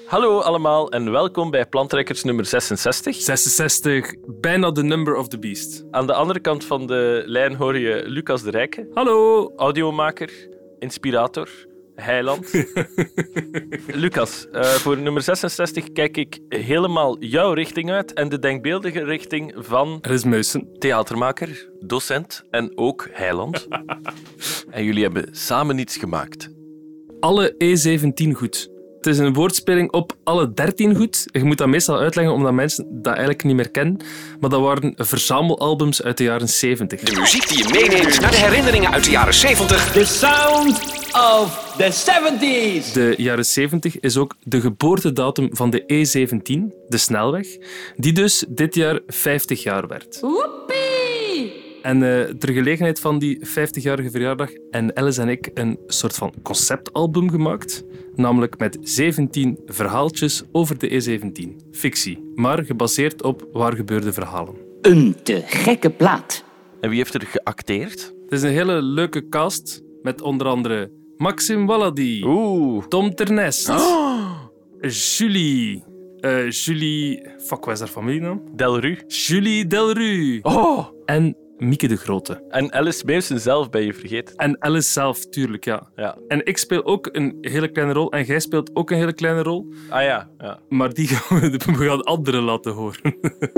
Hallo allemaal en welkom bij Plantrekkers nummer 66. 66, bijna de number of the beast. Aan de andere kant van de lijn hoor je Lucas de Rijke. Hallo. Audiomaker, inspirator, heiland. Lucas, voor nummer 66 kijk ik helemaal jouw richting uit en de denkbeeldige richting van... Er is Muisen. Theatermaker, docent en ook heiland. En jullie hebben samen iets gemaakt. Alle E17 goed. Het is een woordspeling op alle 13 goed. Je moet dat meestal uitleggen omdat mensen dat eigenlijk niet meer kennen. Maar dat waren verzamelalbums uit de jaren 70. De muziek die je meeneemt naar de herinneringen uit de jaren 70. The sound of the 70s. De jaren 70 is ook de geboortedatum van de E17, de snelweg, die dus dit jaar 50 jaar werd. Woepie! En ter gelegenheid van die 50-jarige verjaardag en Alice en ik een soort van conceptalbum gemaakt. Namelijk met 17 verhaaltjes over de E17. Fictie, maar gebaseerd op waargebeurde verhalen. Een te gekke plaat. En wie heeft er geacteerd? Het is een hele leuke cast met onder andere Maxime Wallady, Tom Ternest, Julie... Fuck, wat is haar familienaam? Delru. Julie Delru. Oh! En Mieke de Grote. En Alice Meeuwsen zelf ben je vergeten. En Alice zelf, tuurlijk, ja. Ja. En ik speel ook een hele kleine rol. En jij speelt ook een hele kleine rol. Ah ja, ja. Maar die we gaan anderen laten horen.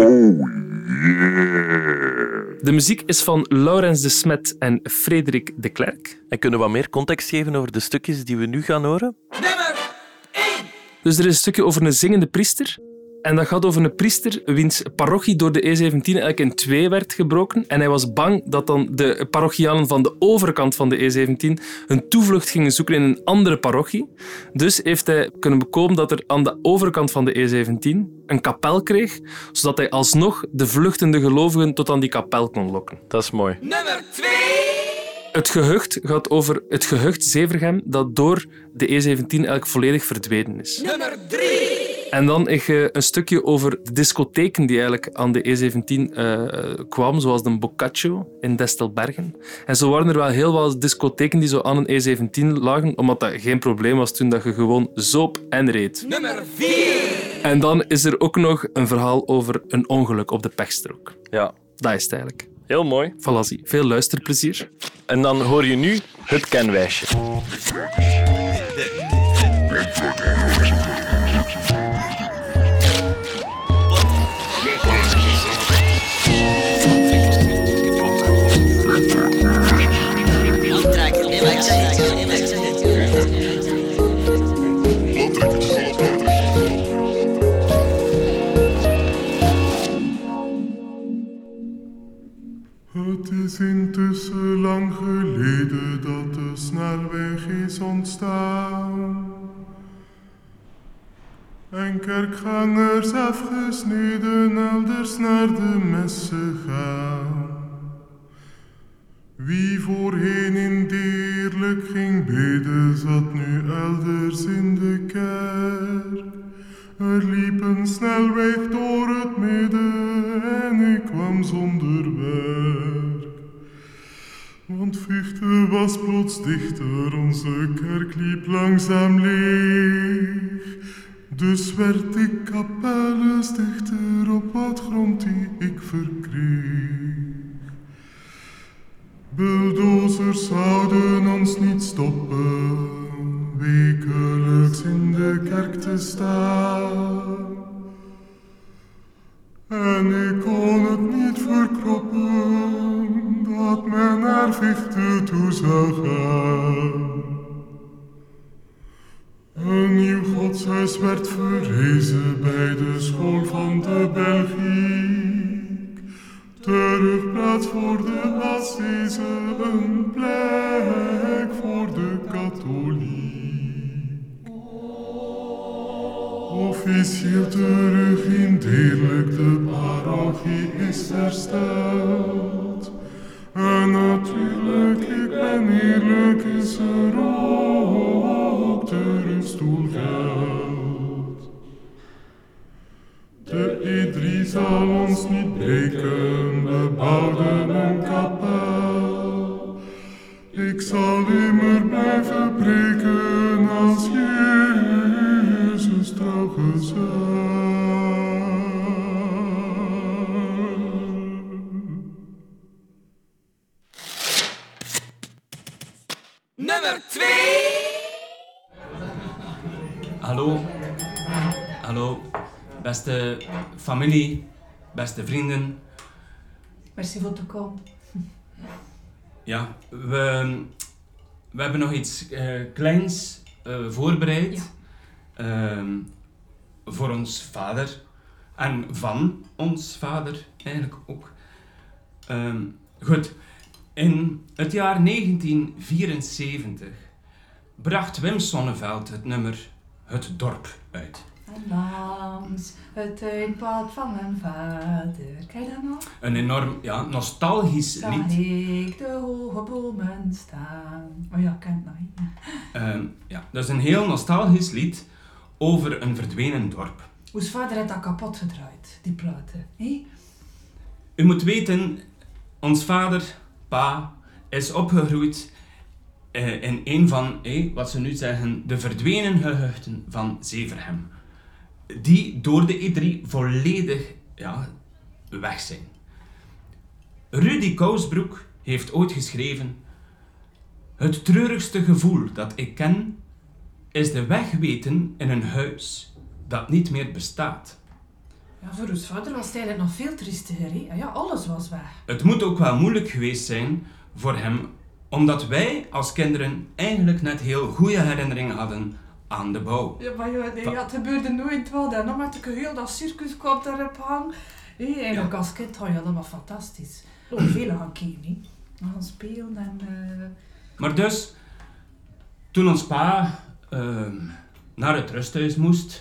De muziek is van Laurens de Smet en Frederik de Klerk. En kunnen we wat meer context geven over de stukjes die we nu gaan horen? Dus er is een stukje over een zingende priester. En dat gaat over een priester wiens parochie door de E17 eigenlijk in twee werd gebroken. En hij was bang dat dan de parochianen van de overkant van de E17 hun toevlucht gingen zoeken in een andere parochie. Dus heeft hij kunnen bekomen dat er aan de overkant van de E17 een kapel kreeg, zodat hij alsnog de vluchtende gelovigen tot aan die kapel kon lokken. Dat is mooi. Nummer 2. Het gehucht gaat over het gehucht Zevergem dat door de E17 eigenlijk volledig verdwenen is. Nummer 3. En dan een stukje over de discotheken die eigenlijk aan de E17 kwamen, zoals de Boccaccio in Destelbergen. En zo waren er wel heel wat discotheken die zo aan een E17 lagen, omdat dat geen probleem was toen dat je gewoon zoop en reed. Nummer 4. En dan is er ook nog een verhaal over een ongeluk op de pechstrook. Ja. Dat is het eigenlijk. Heel mooi. Voilà, veel luisterplezier. En dan hoor je nu het kenwijsje. Het is intussen lang geleden dat de snelweg is ontstaan. En kerkgangers afgesneden elders naar de messen gaan. Wie voorheen in Deerlijk ging bidden, zat nu elders in de kerk. Er liep een snelweg door het midden en ik kwam zonder werk. Want Vught was plots dichter, onze kerk liep langzaam leeg. Dus werd ik kapellenstichter op wat grond die ik verkreeg. Bulldozers zouden ons niet stoppen, wekelijks in de kerk te staan. En ik kon het niet verkroppen, dat men naar Vught toe zou gaan. Een nieuw godshuis werd verrezen bij de school van de Belgiek. Terugplaats voor de ascese, een plek voor de katholiek. Officieel terug in Deerlijk, de parochie is hersteld. En natuurlijk, ik ben eerlijk, is er ook terugstoelgeld. De E3 zal ons niet breken, we bouwden een kapel. Ik zal immer blijven preken als Jezus trouw Nummer 2. Hallo. Hallo. Beste familie, beste vrienden. Merci voor te komen. Ja, we hebben nog iets kleins voorbereid. Voor ons vader. En van ons vader eigenlijk ook. Goed. In het jaar 1974 bracht Wim Sonneveld het nummer Het Dorp uit. Langs het tuinpad van mijn vader. Kijk je dat nog? Een enorm nostalgisch Zag lied. ik de hoge bomen staan. Oh ja, ik ken het nog niet. Dat is een heel nostalgisch lied over een verdwenen dorp. Ons vader heeft dat kapot gedraaid, die platen. Hé? U moet weten, ons vader, pa, is opgegroeid in een van, wat ze nu zeggen, de verdwenen gehuchten van Zeverhem. Die door de E3 volledig weg zijn. Rudy Kousbroek heeft ooit geschreven: het treurigste gevoel dat ik ken, is de weg weten in een huis dat niet meer bestaat. Ja, voor ons vader was het eigenlijk nog veel triestiger. Hè? Ja, alles was weg. Het moet ook wel moeilijk geweest zijn voor hem, omdat wij als kinderen eigenlijk net heel goede herinneringen hadden aan de bouw. Ja, maar het gebeurde nooit wat. En dan met ik heel dat circuskop erop hang. Eigenlijk als kind, dat was fantastisch. Veel gaan kijken, gaan spelen en... Maar dus, toen ons pa naar het rusthuis moest,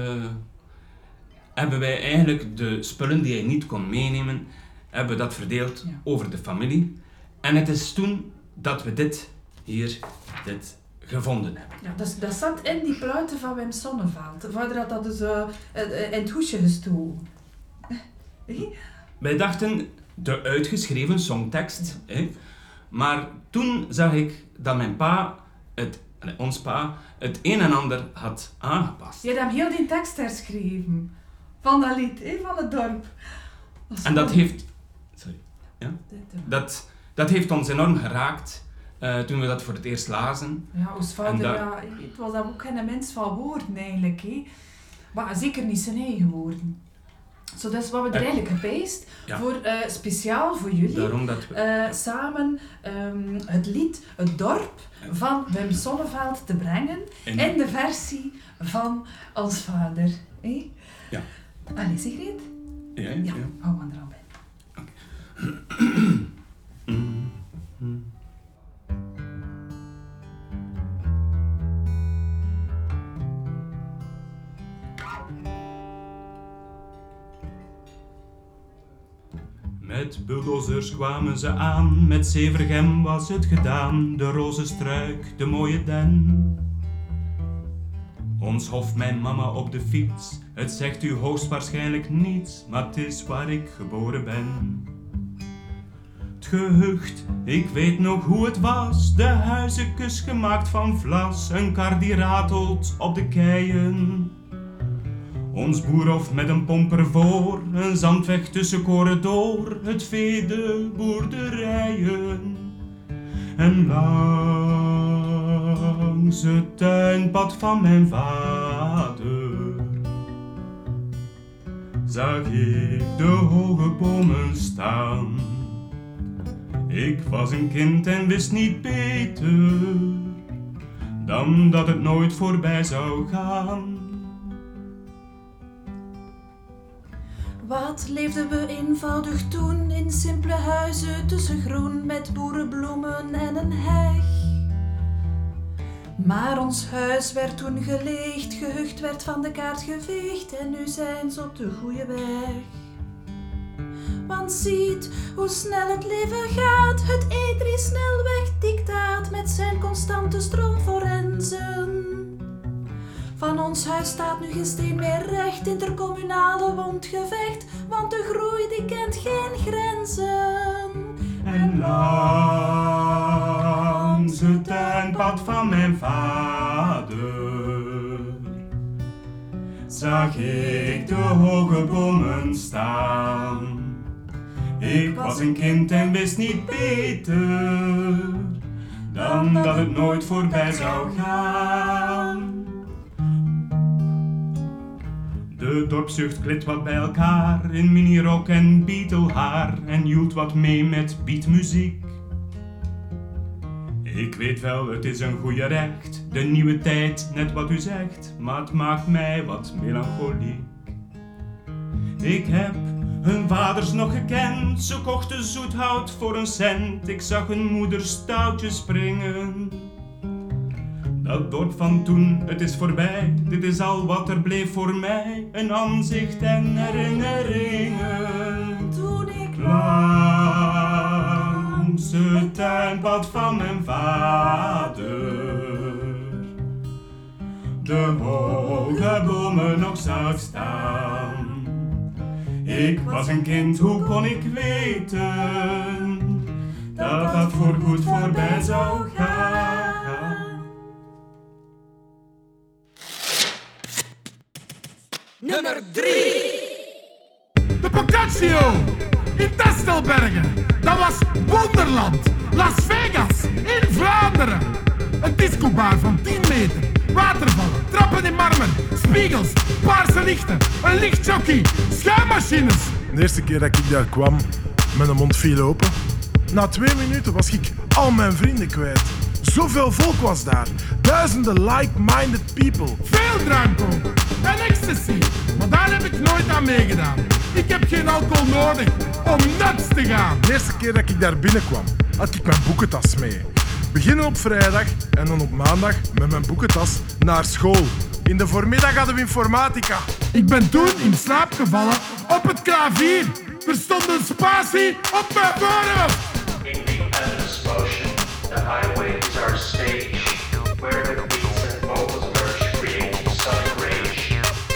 hebben wij eigenlijk de spullen die hij niet kon meenemen, hebben we dat verdeeld over de familie. En het is toen dat we dit gevonden hebben. Ja, dat zat in die platen van Wim Sonneveld. Vader had dat dus in het hoesje gestoken. Wij dachten de uitgeschreven songtekst, maar toen zag ik dat mijn pa, ons pa, het een en ander had aangepast. Je hebt hem heel die tekst herschreven. Van dat lied, van het dorp. En dat heeft... Sorry. Ja? Dat heeft ons enorm geraakt toen we dat voor het eerst lazen. Ja, ons vader, het was dat ook geen mens van woorden eigenlijk. Maar zeker niet zijn eigen woorden. Zo, dus wat we er eigenlijk gepijst, speciaal voor jullie, daarom dat we... samen het lied Het Dorp van Wim Sonneveld te brengen in de versie van ons vader. Ja. Allee, Sigrid? Ja. Hou maar er al bij. Met bulldozers kwamen ze aan, met Zevergem was het gedaan, de rozenstruik, de mooie den. Ons hof, mijn mama op de fiets, het zegt u hoogstwaarschijnlijk niets, maar het is waar ik geboren ben. Het gehucht, ik weet nog hoe het was, de huizenkus gemaakt van vlas, een kar die ratelt op de keien. Ons boerhof met een pomper voor, een zandweg tussen koren door, het vee, de boerderijen. En langs het tuinpad van mijn vader zag ik de hoge bomen staan. Ik was een kind en wist niet beter dan dat het nooit voorbij zou gaan. Wat leefden we eenvoudig toen in simpele huizen tussen groen met boerenbloemen en een heg. Maar ons huis werd toen geleegd, gehucht werd van de kaart geveegd en nu zijn ze op de goede weg. Want ziet hoe snel het leven gaat, het E3-snelwegdictaat met zijn constante stroomforensen. Van ons huis staat nu geen steen meer recht, intercommunale wondgevecht, want de groei die kent geen grenzen. En langs het tuinpad van mijn vader zag ik de hoge bomen staan. Ik was een kind en wist niet beter dan dat het nooit voorbij zou gaan. De dorpsjeugd klit wat bij elkaar in minirok en beetlehaar en joelt wat mee met beatmuziek. Ik weet wel, het is een goeie recht, de nieuwe tijd, net wat u zegt, maar het maakt mij wat melancholiek. Ik heb hun vaders nog gekend, ze kochten zoethout voor een cent. Ik zag hun moeder stoutjes springen. Dat dorp van toen, het is voorbij, dit is al wat er bleef voor mij. Een aanzicht en herinneringen. Toen ik langs het tuinpad van mijn vader de hoge bomen nog zag staan. Ik was een kind, hoe kon ik weten dat dat voorgoed voorbij zou gaan? Nummer 3. De Boccaccio in Testelbergen. Dat was Wonderland. Las Vegas in Vlaanderen. Een discobar van 10 meter. Watervallen, trappen in marmer, spiegels, paarse lichten, een lichtjockey, schuimmachines. De eerste keer dat ik daar kwam, mijn mond viel open. Na 2 minuten was ik al mijn vrienden kwijt. Zoveel volk was daar. Duizenden like-minded people. Veel drank ook. En ecstasy. Maar daar heb ik nooit aan meegedaan. Ik heb geen alcohol nodig om nuts te gaan. De eerste keer dat ik daar binnenkwam, had ik mijn boekentas mee. Beginnen op vrijdag en dan op maandag met mijn boekentas naar school. In de voormiddag hadden we informatica. Ik ben toen in slaap gevallen op het klavier. Er stond een spatie op mijn voorhoofd. In the endless motion, the highways are stage, where the beats and vocals merge, creating sonic rage.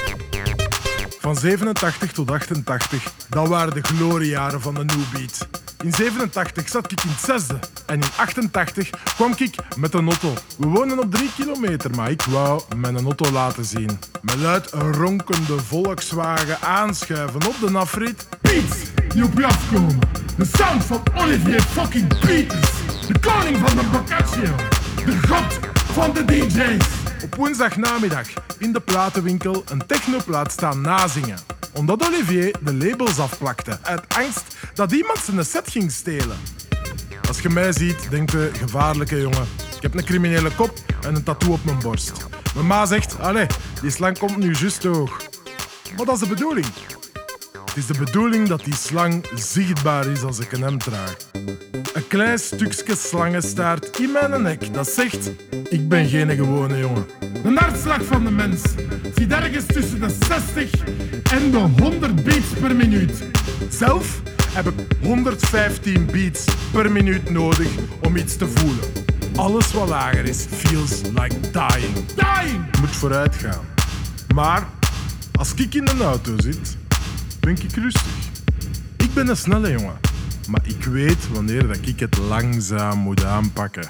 Van 87 tot 88, dat waren de gloriejaren van de New Beat. In 87 zat ik in het 6e en in 88 kwam ik met een auto. We woonden op 3 kilometer, maar ik wou mijn auto laten zien. Met luid ronkende Volkswagen aanschuiven op de afrit. Beats die op je afkomen. De sound van Olivier fucking Peters. De koning van de Boccaccio. De god van de DJ's. Op woensdagnamiddag in de platenwinkel een technoplaat staan nazingen. Omdat Olivier de labels afplakte uit angst dat iemand zijn set ging stelen. Als je mij ziet, denkt je, gevaarlijke jongen. Ik heb een criminele kop en een tattoo op mijn borst. Mijn ma zegt, allee, die slang komt nu juist hoog. Maar dat is de bedoeling. Het is de bedoeling dat die slang zichtbaar is als ik een hemd draag. Een klein stukje slangenstaart in mijn nek dat zegt, ik ben geen gewone jongen. De hartslag van de mens zit ergens tussen de 60 en de 100 beats per minuut. Zelf heb ik 115 beats per minuut nodig om iets te voelen. Alles wat lager is, feels like dying. Dying! Moet vooruit gaan. Maar als ik in een auto zit, ben ik rustig. Ik ben een snelle jongen, maar ik weet wanneer dat ik het langzaam moet aanpakken.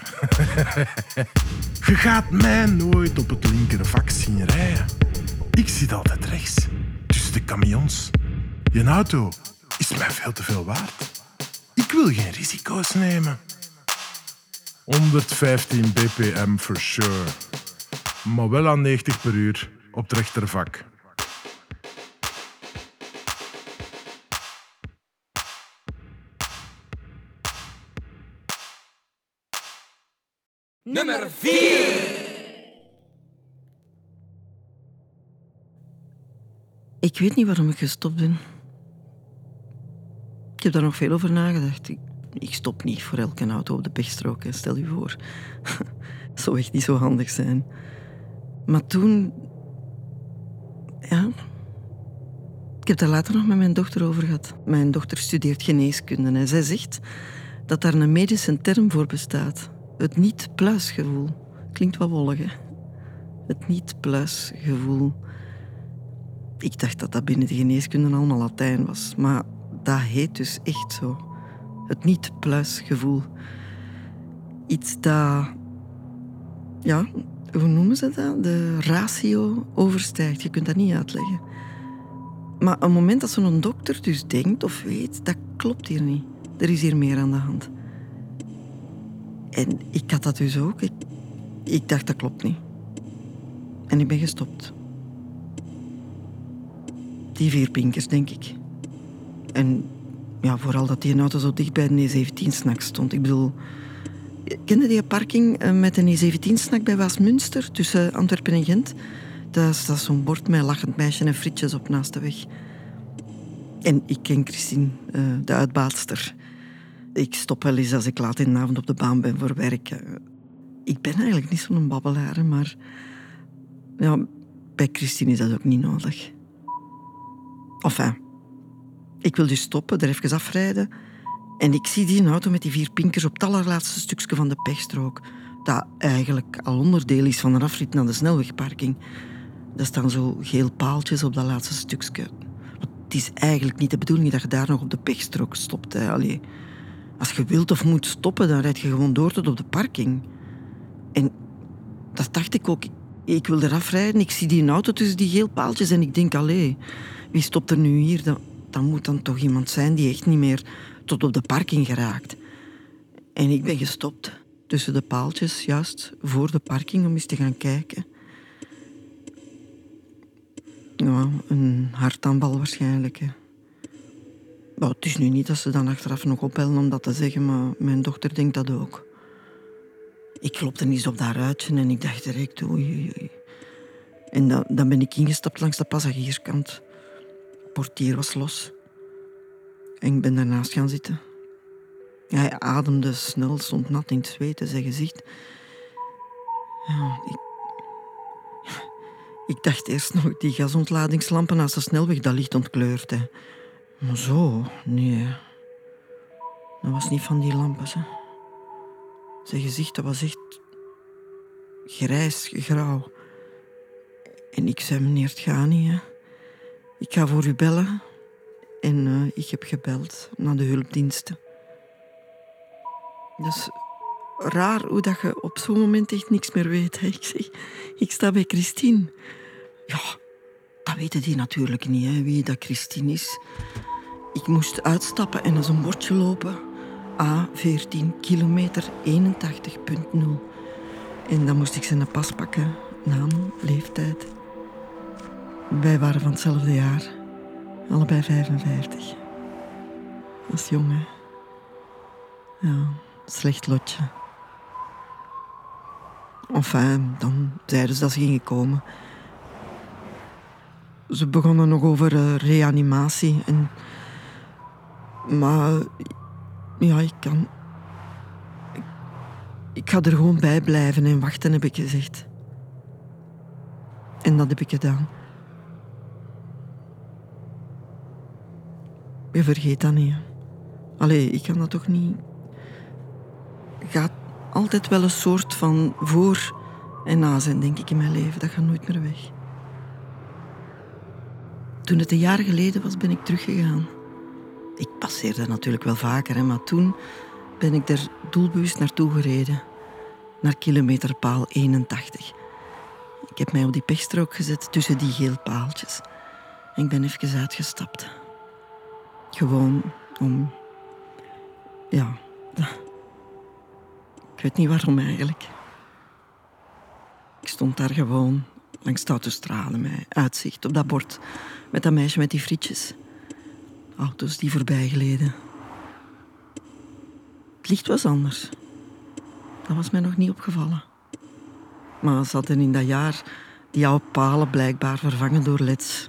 Je gaat mij nooit op het linkervak zien rijden. Ik zit altijd rechts, tussen de camions. Je auto is mij veel te veel waard. Ik wil geen risico's nemen. 115 bpm for sure. Maar wel aan 90 per uur op het rechtervak. Nummer 4. Ik weet niet waarom ik gestopt ben. Ik heb daar nog veel over nagedacht. Ik stop niet voor elke auto op de pechstrook, stel je voor. Dat zou echt niet zo handig zijn. Maar toen... Ja... Ik heb daar later nog met mijn dochter over gehad. Mijn dochter studeert geneeskunde en zij zegt dat daar een medische term voor bestaat. Het niet-pluisgevoel. Klinkt wat wollig, hè? Het niet-pluisgevoel. Ik dacht dat dat binnen de geneeskunde allemaal Latijn was, maar dat heet dus echt zo. Het niet-pluisgevoel. Iets dat... Ja, hoe noemen ze dat? De ratio overstijgt. Je kunt dat niet uitleggen. Maar op het moment dat zo'n dokter dus denkt of weet, dat klopt hier niet. Er is hier meer aan de hand. En ik had dat dus ook. Ik dacht, dat klopt niet. En ik ben gestopt. Die 4 pinkers, denk ik. En ja, vooral dat die auto zo dicht bij de E17-snak stond. Ik bedoel, kende die parking met een E17-snak bij Waasmunster tussen Antwerpen en Gent? Daar staat zo'n bord met lachend meisje en frietjes op naast de weg. En ik ken Christine, de uitbaatster. Ik stop wel eens als ik laat in de avond op de baan ben voor werk. Ik ben eigenlijk niet zo'n babbelaar, maar ja, bij Christine is dat ook niet nodig. Enfin, ik wil dus stoppen, er even afrijden. En ik zie die auto met die 4 pinkers op het allerlaatste stukje van de pechstrook. Dat eigenlijk al onderdeel is van een afrit naar de snelwegparking. Er staan zo geel paaltjes op dat laatste stukje. Het is eigenlijk niet de bedoeling dat je daar nog op de pechstrook stopt. Hè. Allee, als je wilt of moet stoppen, dan rijd je gewoon door tot op de parking. En dat dacht ik ook. Ik wil eraf rijden, ik zie die auto tussen die geel paaltjes en ik denk, allee, wie stopt er nu hier? Dat moet dan toch iemand zijn die echt niet meer tot op de parking geraakt. En ik ben gestopt tussen de paaltjes, juist voor de parking, om eens te gaan kijken. Ja, een hartaanval waarschijnlijk. Hè. Maar het is nu niet dat ze dan achteraf nog opbellen om dat te zeggen, maar mijn dochter denkt dat ook. Ik klopte eens op dat ruitje en ik dacht direct, oei. En dan ben ik ingestapt langs de passagierskant. Het portier was los. En ik ben daarnaast gaan zitten. Hij ademde snel, stond nat in het zweet in zijn gezicht. Ja, ik dacht eerst nog, die gasontladingslampen naast de snelweg, dat licht ontkleurd. Hè. Maar zo, nee. Dat was niet van die lampen. Hè. Zijn gezicht, dat was echt grijs, grauw. En ik zei, meneer, het gaat niet. Hè. Ik ga voor u bellen. En ik heb gebeld naar de hulpdiensten. Dus raar hoe dat je op zo'n moment echt niks meer weet. Hè. Ik zeg, ik sta bij Christine. Ja, dat weten die natuurlijk niet, hè, wie dat Christine is. Ik moest uitstappen en naar zo'n bordje lopen. A14 kilometer 81.0. En dan moest ik zijn pas pakken. Naam, leeftijd. Wij waren van hetzelfde jaar. Allebei 55. Dat is jong, hè. Ja, slecht lotje. Enfin, dan zeiden ze dat ze gingen komen. Ze begonnen nog over reanimatie. Maar ja, ik ga er gewoon bij blijven en wachten, heb ik gezegd. En dat heb ik gedaan. Je vergeet dat niet. Hè. Allee, ik kan dat toch niet. Er gaat altijd wel een soort van voor en na zijn, denk ik, in mijn leven. Dat gaat nooit meer weg. Toen het een jaar geleden was, ben ik teruggegaan. Ik passeerde natuurlijk wel vaker, hè, maar toen ben ik er doelbewust naartoe gereden. Naar kilometerpaal 81. Ik heb mij op die pechstrook gezet tussen die geel paaltjes. En ik ben even uitgestapt. Gewoon om... Ja... Ik weet niet waarom eigenlijk. Ik stond daar gewoon langs de autostrade met uitzicht op dat bord. Met dat meisje met die frietjes. Auto's die voorbij gleden. Het licht was anders. Dat was mij nog niet opgevallen. Maar ze hadden in dat jaar die oude palen blijkbaar vervangen door leds.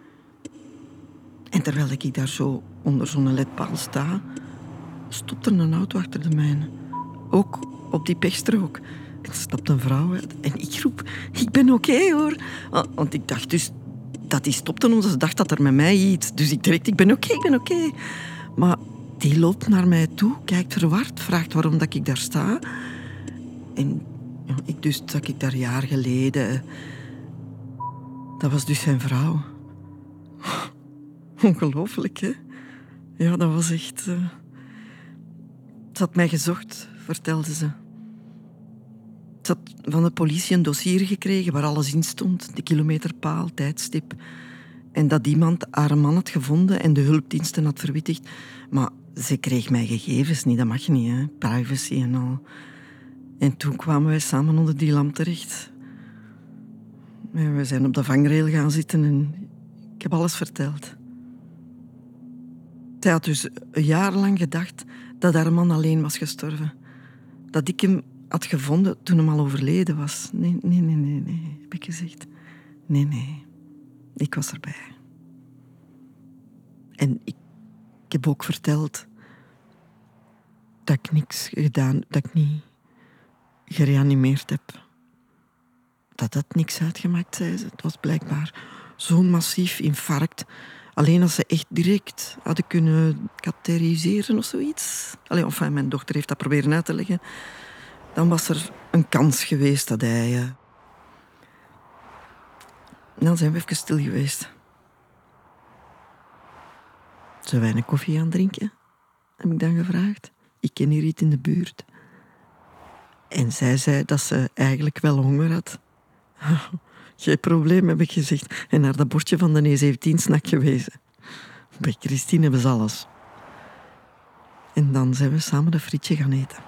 En terwijl ik daar zo onder zo'n ledpaal sta, stopt er een auto achter de mijne. Ook op die pechstrook. En er stapt een vrouw uit. En ik roep, ik ben oké, hoor. Want ik dacht dus dat die stopte omdat ze dacht dat er met mij iets. Dus ik direct, ik ben oké. Maar die loopt naar mij toe, kijkt verward, vraagt waarom dat ik daar sta. En ja, zag ik daar jaar geleden. Dat was dus zijn vrouw. Ongelooflijk, hè? Ja, dat was echt... Ze had mij gezocht, vertelde ze. Ze had van de politie een dossier gekregen waar alles in stond. De kilometerpaal, tijdstip. En dat iemand haar man had gevonden en de hulpdiensten had verwittigd. Maar ze kreeg mijn gegevens niet, dat mag niet, hè? Privacy en al. En toen kwamen wij samen onder die lamp terecht. En we zijn op de vangrail gaan zitten en ik heb alles verteld. Zij had dus een jaar lang gedacht dat haar man alleen was gestorven. Dat ik hem had gevonden toen hij al overleden was. Nee, heb ik gezegd. Nee, ik was erbij. En ik heb ook verteld dat ik niks gedaan, dat ik niet gereanimeerd heb. Dat had niks uitgemaakt, zei ze. Het was blijkbaar zo'n massief infarct. Alleen als ze echt direct hadden kunnen katheteriseren of zoiets. Enfin, mijn dochter heeft dat proberen uit te leggen. Dan was er een kans geweest dat hij... Dan zijn we even stil geweest. Zullen wij een koffie aan drinken? Heb ik dan gevraagd. Ik ken hier iets in de buurt. En zij zei dat ze eigenlijk wel honger had. Geen probleem, heb ik gezegd. En naar dat bordje van de E17-snack gewezen. Bij Christine hebben ze alles. En dan zijn we samen een frietje gaan eten.